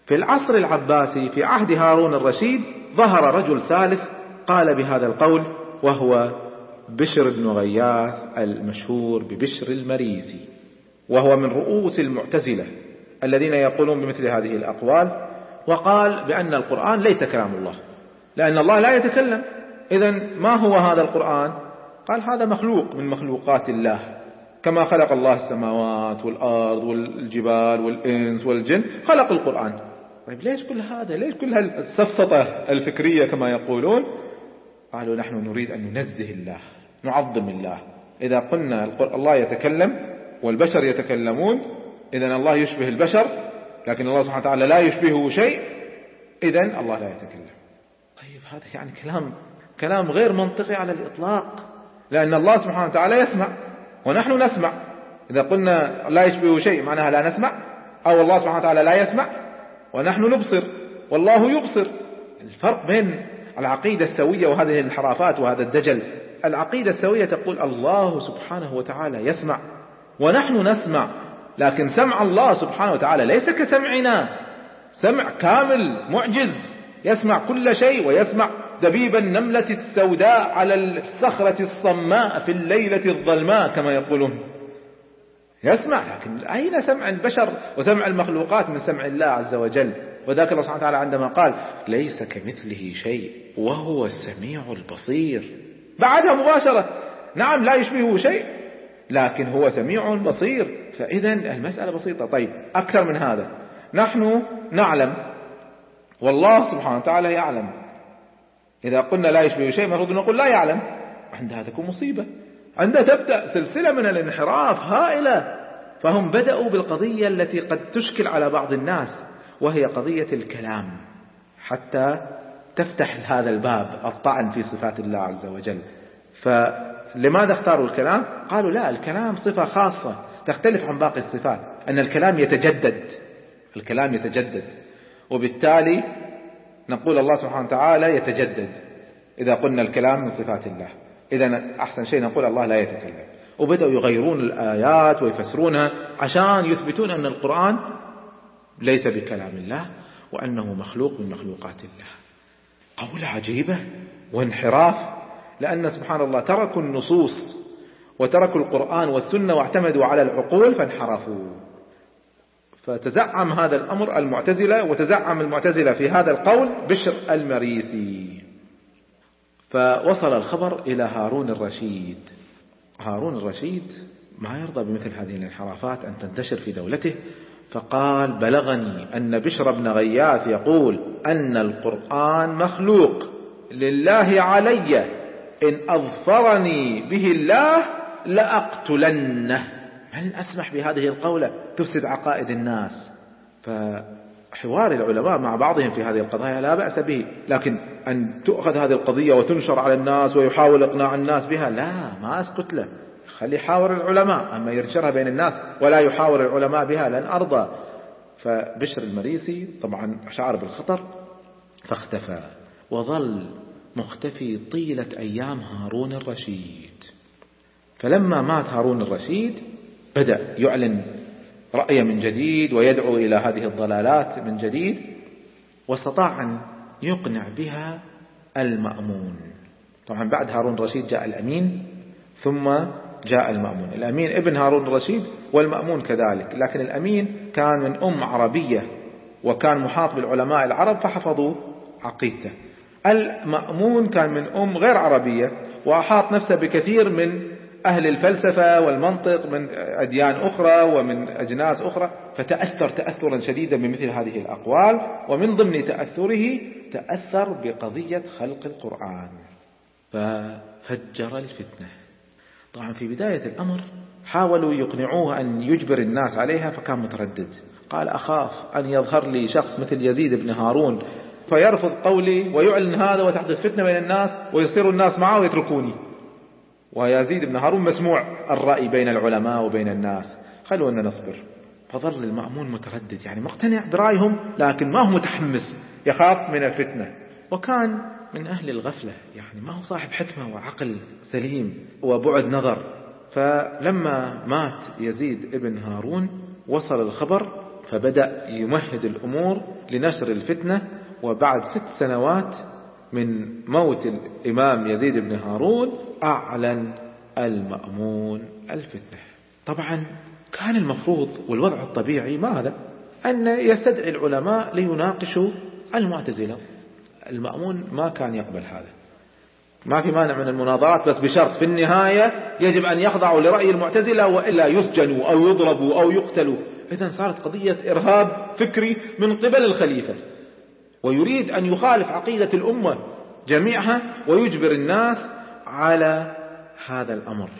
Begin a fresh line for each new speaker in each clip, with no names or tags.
في العصر العباسي في عهد هارون الرشيد ظهر رجل ثالث قال بهذا القول، وهو بشر بن غياث المشهور ببشر المريسي، وهو من رؤوس المعتزلة الذين يقولون بمثل هذه الأقوال. وقال بأن القرآن ليس كلام الله، لأن الله لا يتكلم. إذن ما هو هذا القرآن؟ قال هذا مخلوق من مخلوقات الله، كما خلق الله السماوات والأرض والجبال والإنس والجن خلق القرآن. طيب ليش كل هذا؟ ليش كل السفسطة الفكرية كما يقولون؟ قالوا نحن نريد أن ننزه الله، نعظم الله. إذا قلنا الله يتكلم والبشر يتكلمون، إذن الله يشبه البشر، لكن الله سبحانه وتعالى لا يشبهه شيء، إذن الله لا يتكلم. طيب هذا يعني كلام غير منطقي على الإطلاق، لأن الله سبحانه وتعالى يسمع ونحن نسمع. إذا قلنا لا يشبهه شيء معناها لا نسمع، أو الله سبحانه وتعالى لا يسمع ونحن نبصر والله يبصر. الفرق بين العقيدة السوية وهذه الانحرافات وهذا الدجل، العقيدة السوية تقول الله سبحانه وتعالى يسمع ونحن نسمع، لكن سمع الله سبحانه وتعالى ليس كسمعنا، سمع كامل معجز، يسمع كل شيء، ويسمع دبيب النملة السوداء على الصخرة الصماء في الليلة الظلماء كما يقولون، يسمع. لكن أين سمع البشر وسمع المخلوقات من سمع الله عز وجل؟ وذاك الله سبحانه وتعالى عندما قال ليس كمثله شيء وهو السميع البصير، بعدها مباشرة نعم لا يشبهه شيء لكن هو سميع بصير. فإذا المسألة بسيطة. طيب أكثر من هذا، نحن نعلم والله سبحانه وتعالى يعلم. إذا قلنا لا يشبهه شيء المفروض نقول لا يعلم، عندها تكون مصيبة، عندها تبدأ سلسلة من الانحراف هائلة. فهم بدأوا بالقضية التي قد تشكل على بعض الناس، وهي قضية الكلام، حتى تفتح هذا الباب الطعن في صفات الله عز وجل. فلماذا اختاروا الكلام؟ قالوا لا، الكلام صفة خاصة تختلف عن باقي الصفات، أن الكلام يتجدد، الكلام يتجدد، وبالتالي نقول الله سبحانه وتعالى يتجدد إذا قلنا الكلام من صفات الله. إذا أحسن شيء نقول الله لا يتكلم. وبدأوا يغيرون الآيات ويفسرونها عشان يثبتون أن القرآن ليس بكلام الله وأنه مخلوق من مخلوقات الله. قولة عجيبة وانحراف، لأن سبحان الله تركوا النصوص وتركوا القرآن والسنة واعتمدوا على العقول فانحرفوا. فتزعم هذا الأمر المعتزلة، وتزعم المعتزلة في هذا القول بشر المريسي. فوصل الخبر إلى هارون الرشيد. هارون الرشيد ما يرضى بمثل هذه الانحرافات أن تنتشر في دولته، فقال بلغني أن بشر بن غياث يقول أن القرآن مخلوق، لله علي إن أظفرني به الله لأقتلنه. هل أسمح بهذه القولة تفسد عقائد الناس؟ فحوار العلماء مع بعضهم في هذه القضايا لا بأس به، لكن أن تؤخذ هذه القضية وتنشر على الناس ويحاول إقناع الناس بها، لا، ما أسكت له، خلي يحاور العلماء. أما ينشرها بين الناس ولا يحاور العلماء بها لن أرضى. فبشر المريسي طبعا شعر بالخطر فاختفى، وظل مختفي طيلة أيام هارون الرشيد. فلما مات هارون الرشيد بدأ يعلن رأيه من جديد ويدعو إلى هذه الضلالات من جديد، واستطاع أن يقنع بها المأمون. طبعا بعد هارون الرشيد جاء الأمين، ثم جاء المأمون. الأمين ابن هارون الرشيد والمأمون كذلك، لكن الأمين كان من أم عربية وكان محاط بالعلماء العرب فحفظوا عقيدته. المأمون كان من أم غير عربية وأحاط نفسه بكثير من أهل الفلسفة والمنطق من أديان أخرى ومن أجناس أخرى، فتأثر تأثرا شديدا بمثل هذه الأقوال. ومن ضمن تأثره تأثر بقضية خلق القرآن ففجر الفتنة. طبعا في بداية الأمر حاولوا يقنعوه أن يجبر الناس عليها، فكان متردد، قال أخاف أن يظهر لي شخص مثل يزيد بن هارون فيرفض قولي ويعلن هذا وتحدث فتنة بين الناس ويصير الناس معه ويتركوني. ويزيد بن هارون مسموع الرأي بين العلماء وبين الناس، خلونا نصبر. فظل المأمون متردد، يعني مقتنع برأيهم لكن ما هو متحمس، يخاف من الفتنة، وكان من أهل الغفلة، يعني ما هو صاحب حكمة وعقل سليم وبعد نظر. فلما مات يزيد بن هارون وصل الخبر فبدأ يمهد الأمور لنشر الفتنة. وبعد 6 سنوات من موت الإمام يزيد بن هارون أعلن المأمون الفتنة. طبعا كان المفروض والوضع الطبيعي ماذا؟ أن يستدعي العلماء ليناقشوا المعتزلة. المأمون ما كان يقبل هذا، ما في مانع من المناظرات بس بشرط في النهاية يجب أن يخضعوا لرأي المعتزلة وإلا يسجنوا أو يضربوا أو يقتلوا. إذن صارت قضية إرهاب فكري من قبل الخليفة، ويريد أن يخالف عقيدة الأمة جميعها ويجبر الناس على هذا الأمر.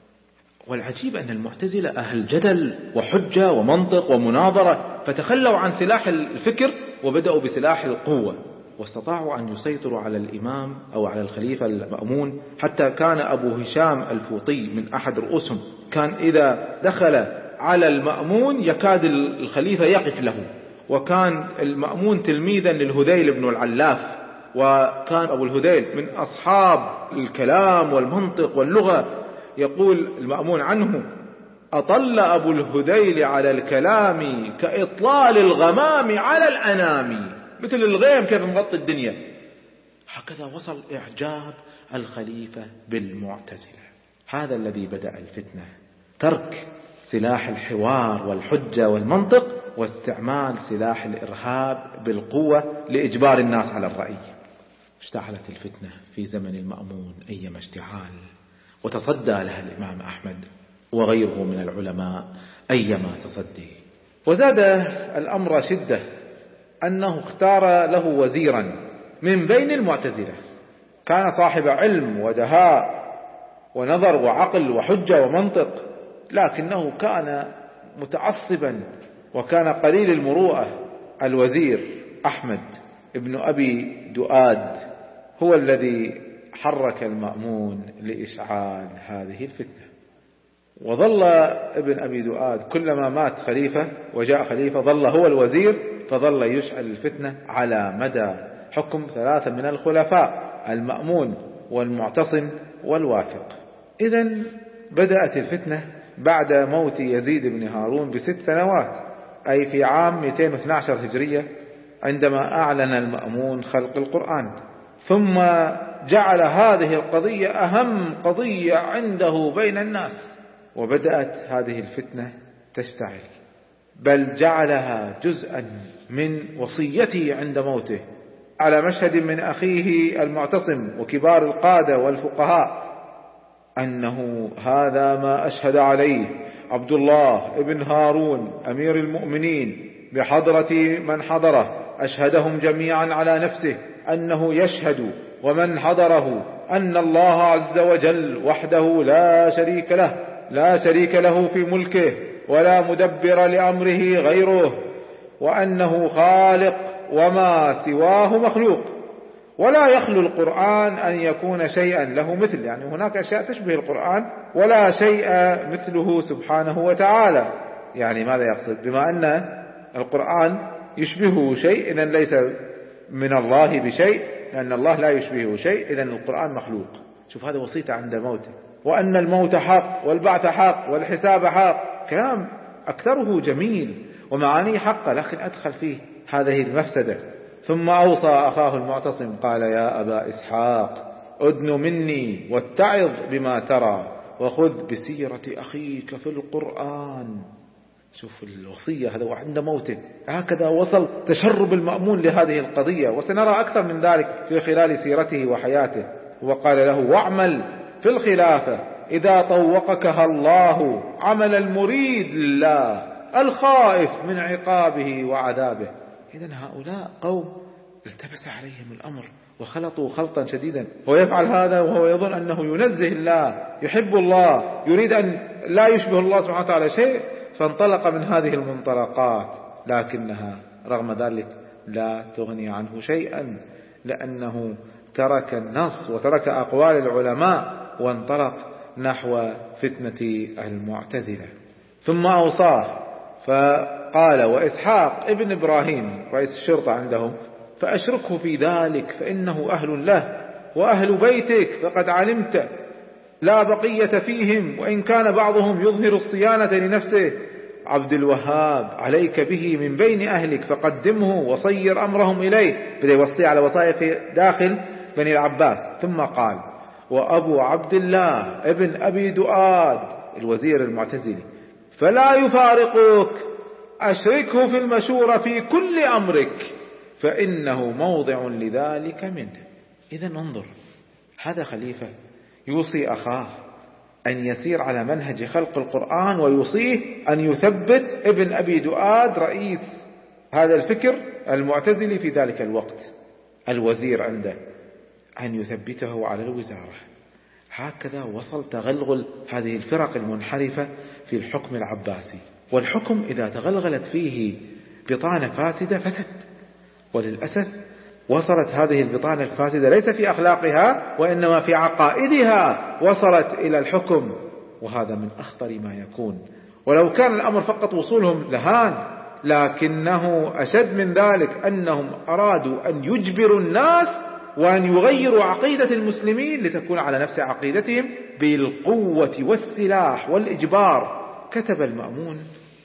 والعجيب أن المعتزلة أهل جدل وحجة ومنطق ومناظرة، فتخلوا عن سلاح الفكر وبدأوا بسلاح القوة، واستطاعوا أن يسيطروا على الإمام أو على الخليفة المأمون. حتى كان أبو هشام الفوطي من أحد رؤوسهم كان إذا دخل على المأمون يكاد الخليفة يقف له. وكان المأمون تلميذا للهذيل بن العلاف، وكان أبو الهذيل من أصحاب الكلام والمنطق واللغة. يقول المأمون عنه: أطل أبو الهذيل على الكلام كإطلال الغمام على الأنام، مثل الغيم كيف مغطي الدنيا. هكذا وصل إعجاب الخليفة بالمعتزلة. هذا الذي بدأ الفتنة، ترك سلاح الحوار والحجة والمنطق واستعمال سلاح الإرهاب بالقوة لإجبار الناس على الرأي. اشتعلت الفتنة في زمن المأمون أيما اشتعال، وتصدى لها الإمام أحمد وغيره من العلماء أيما تصدي. وزاد الأمر شدة أنه اختار له وزيرا من بين المعتزلة، كان صاحب علم ودهاء ونظر وعقل وحجة ومنطق، لكنه كان متعصبا وكان قليل المروءة. الوزير أحمد ابن أبي دؤاد هو الذي حرك المأمون لإشعال هذه الفتنة. وظل ابن أبي دؤاد كلما مات خليفة وجاء خليفة ظل هو الوزير، فظل يشعل الفتنة على مدى حكم 3 من الخلفاء: المأمون والمعتصم والواثق. إذن بدأت الفتنة بعد موت يزيد بن هارون ب6 سنوات، أي في عام 212 هجرية، عندما أعلن المأمون خلق القرآن. ثم جعل هذه القضية أهم قضية عنده بين الناس، وبدأت هذه الفتنة تشتعل، بل جعلها جزءا من وصيته عند موته، على مشهد من أخيه المعتصم وكبار القادة والفقهاء، أنه هذا ما أشهد عليه عبد الله ابن هارون أمير المؤمنين بحضرة من حضره، أشهدهم جميعا على نفسه أنه يشهد ومن حضره أن الله عز وجل وحده لا شريك له في ملكه ولا مدبر لأمره غيره، وأنه خالق وما سواه مخلوق، ولا يخلو القرآن أن يكون شيئا له مثل، يعني هناك أشياء تشبه القرآن ولا شيء مثله سبحانه وتعالى. يعني ماذا يقصد؟ بما أن القرآن يشبهه شيء إذن ليس من الله بشيء، لأن الله لا يشبهه شيء، إذن القرآن مخلوق. شوف هذا وصيته عند موته. وأن الموت حق والبعث حق والحساب حق، كلام أكثره جميل ومعانيه حقة، لكن أدخل فيه هذه المفسدة. ثم أوصى أخاه المعتصم قال: يا أبا إسحاق أدن مني واتعظ بما ترى وخذ بسيرة أخيك في القرآن. شوف الوصية، هذا عند موته. هكذا وصل تشرب المأمون لهذه القضية، وسنرى أكثر من ذلك في خلال سيرته وحياته. وقال له: واعمل في الخلافة إذا طوقكها الله عمل المريد لله الخائف من عقابه وعذابه. إذن هؤلاء قوم التبس عليهم الأمر وخلطوا خلطا شديدا، هو يفعل هذا وهو يظن أنه ينزه الله، يحب الله، يريد أن لا يشبه الله سبحانه وتعالى شيء، فانطلق من هذه المنطلقات، لكنها رغم ذلك لا تغني عنه شيئا، لأنه ترك النص وترك أقوال العلماء وانطلق نحو فتنة المعتزلة. ثم أوصاه فقال: وإسحاق ابن إبراهيم رئيس الشرطة عندهم فأشركه في ذلك، فإنه أهل له وأهل بيتك، فقد علمت لا بقية فيهم، وإن كان بعضهم يظهر الصيانة لنفسه عبد الوهاب عليك به من بين أهلك فقدمه وصير أمرهم إليه. بدأ يوصي على وصايا في داخل بني العباس. ثم قال: وأبو عبد الله ابن أبي دؤاد الوزير المعتزلي فلا يفارقك، أشركه في المشورة في كل أمرك فإنه موضع لذلك منه. إذا انظر، هذا خليفة يوصي أخاه أن يسير على منهج خلق القرآن، ويوصيه أن يثبت ابن أبي دؤاد رئيس هذا الفكر المعتزلي في ذلك الوقت، الوزير عنده، أن يثبته على الوزارة. هكذا وصل تغلغل هذه الفرق المنحرفة في الحكم العباسي. والحكم إذا تغلغلت فيه بطانة فاسدة فسد، وللأسف وصلت هذه البطانة الفاسدة ليس في أخلاقها وإنما في عقائدها وصلت إلى الحكم، وهذا من أخطر ما يكون. ولو كان الأمر فقط وصولهم لهان، لكنه أشد من ذلك، أنهم أرادوا أن يجبروا الناس وأن يغيروا عقيدة المسلمين لتكون على نفس عقيدتهم بالقوة والسلاح والإجبار. كتب المأمون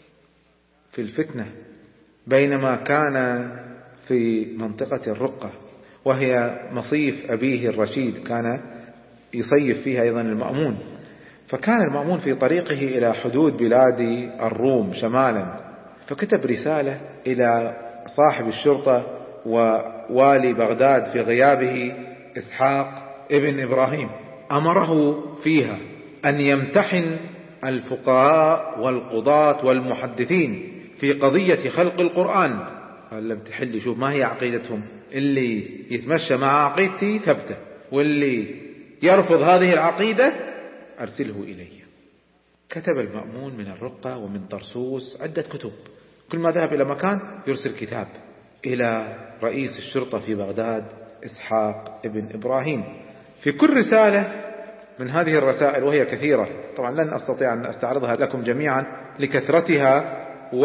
في الفتنة بينما كان في منطقة الرقة، وهي مصيف أبيه الرشيد، كان يصيف فيها أيضا المأمون. فكان المأمون في طريقه إلى حدود بلاد الروم شمالا، فكتب رسالة إلى صاحب الشرطة ووالي بغداد في غيابه إسحاق ابن إبراهيم، أمره فيها أن يمتحن الفقهاء والقضاة والمحدثين في قضية خلق القرآن. قال: لم تحل لي، شوف ما هي عقيدتهم، اللي يتمشى مع عقيدتي ثبته، واللي يرفض هذه العقيدة أرسله إلي. كتب المأمون من الرقة ومن طرسوس عدة كتب، كل ما ذهب إلى مكان يرسل كتاب إلى رئيس الشرطة في بغداد إسحاق ابن إبراهيم. في كل رسالة من هذه الرسائل، وهي كثيرة طبعا لن أستطيع أن أستعرضها لكم جميعا لكثرتها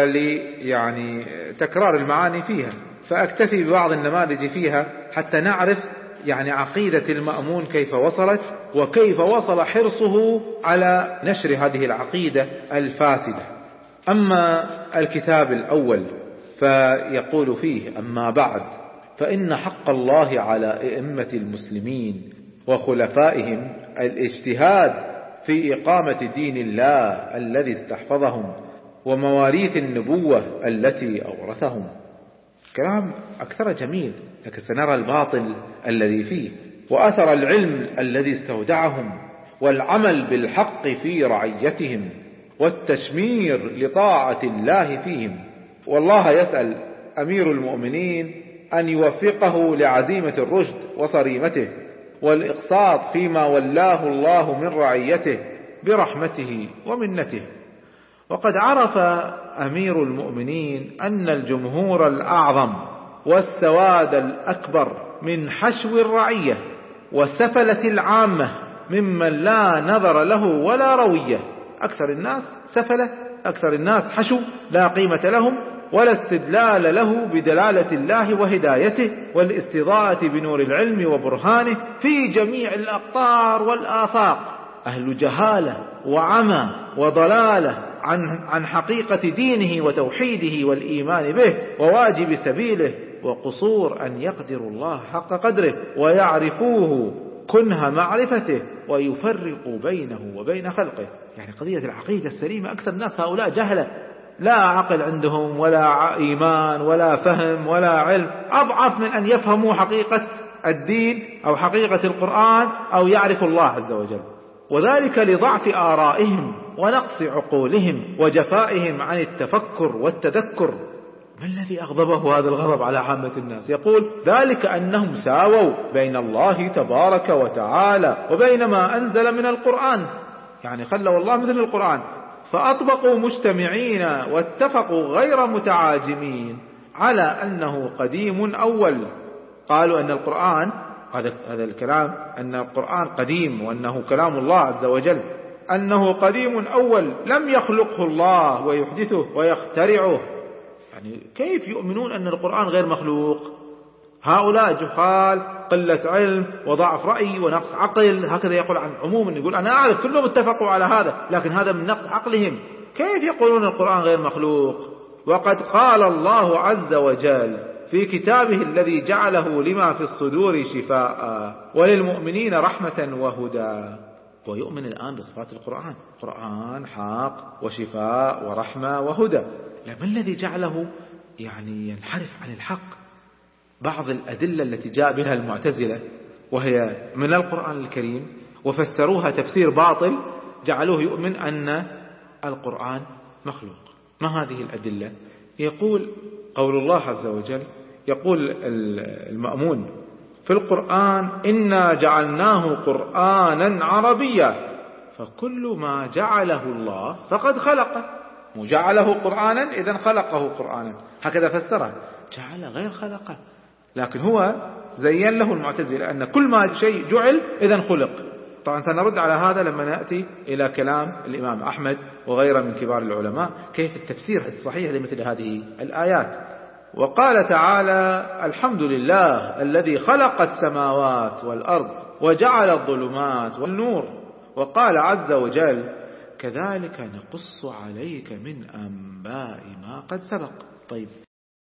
يعني تكرار المعاني فيها، فأكتفي ببعض النماذج فيها حتى نعرف يعني عقيدة المأمون كيف وصلت، وكيف وصل حرصه على نشر هذه العقيدة الفاسدة. أما الكتاب الأول فيقول فيه: أما بعد، فإن حق الله على أئمة المسلمين وخلفائهم الاجتهاد في إقامة دين الله الذي استحفظهم ومواريث النبوة التي أورثهم. كلام أكثر جميل، لكن سنرى الباطل الذي فيه، وأثر العلم الذي استودعهم، والعمل بالحق في رعيتهم، والتشمير لطاعة الله فيهم. والله يسأل أمير المؤمنين أن يوفقه لعزيمة الرشد وصريمته، والإقساط فيما ولاه الله من رعيته برحمته ومنته. وقد عرف أمير المؤمنين أن الجمهور الأعظم والسواد الأكبر من حشو الرعية والسفلة العامة ممن لا نظر له ولا روية، أكثر الناس سفلة، أكثر الناس حشو لا قيمة لهم ولا استدلال له بدلالة الله وهدايته والاستضاءة بنور العلم وبرهانه في جميع الأقطار والآفاق، أهل جهالة وعمى وضلالة عن حقيقة دينه وتوحيده والإيمان به وواجب سبيله، وقصور أن يقدروا الله حق قدره ويعرفوه كنه معرفته ويفرقوا بينه وبين خلقه. يعني قضية العقيدة السليمة أكثر الناس هؤلاء جهلة، لا عقل عندهم ولا إيمان ولا فهم ولا علم، أضعف من أن يفهموا حقيقة الدين أو حقيقة القرآن أو يعرفوا الله عز وجل، وذلك لضعف آرائهم ونقص عقولهم وجفائهم عن التفكر والتذكر. ما الذي أغضبه هذا الغضب على عامة الناس؟ يقول: ذلك أنهم ساووا بين الله تبارك وتعالى وبين ما أنزل من القرآن، يعني خلوا الله مثل القرآن، فأطبقوا مجتمعين واتفقوا غير متعاجمين على أنه قديم أول. قالوا أن القرآن، هذا الكلام، أن القرآن قديم وأنه كلام الله عز وجل، أنه قديم أول لم يخلقه الله ويحدثه ويخترعه. يعني كيف يؤمنون أن القرآن غير مخلوق؟ هؤلاء جهال، قلة علم وضعف رأي ونقص عقل، هكذا يقول عن عموم، يقول أنا أعرف كلهم اتفقوا على هذا، لكن هذا من نقص عقلهم. كيف يقولون القرآن غير مخلوق وقد قال الله عز وجل في كتابه الذي جعله لما في الصدور شفاء وللمؤمنين رحمة وهدى. ويؤمن الآن بصفات القرآن، قرآن حق وشفاء ورحمة وهدى. لما الذي جعله ينحرف عن الحق؟ بعض الأدلة التي جاء بها المعتزلة وهي من القرآن الكريم وفسروها تفسير باطل، جعلوه يؤمن أن القرآن مخلوق. ما هذه الأدلة؟ يقول قول الله عز وجل، يقول المأمون في القرآن: إنا جعلناه قرآنا عربيا فكل ما جعله الله فقد خلقه. وجعله قرآنا إذن خلقه قرآنا، هكذا فسره، جعل غير خلقه. لكن هو زين له المعتزلة أن كل ما شيء جعل إذن خلق. طبعا سنرد على هذا لما نأتي إلى كلام الإمام أحمد وغيره من كبار العلماء كيف التفسير الصحيح لمثل هذه الآيات. وقال تعالى: الحمد لله الذي خلق السماوات والأرض وجعل الظلمات والنور. وقال عز وجل: كذلك نقص عليك من أنباء ما قد سبق. طيب،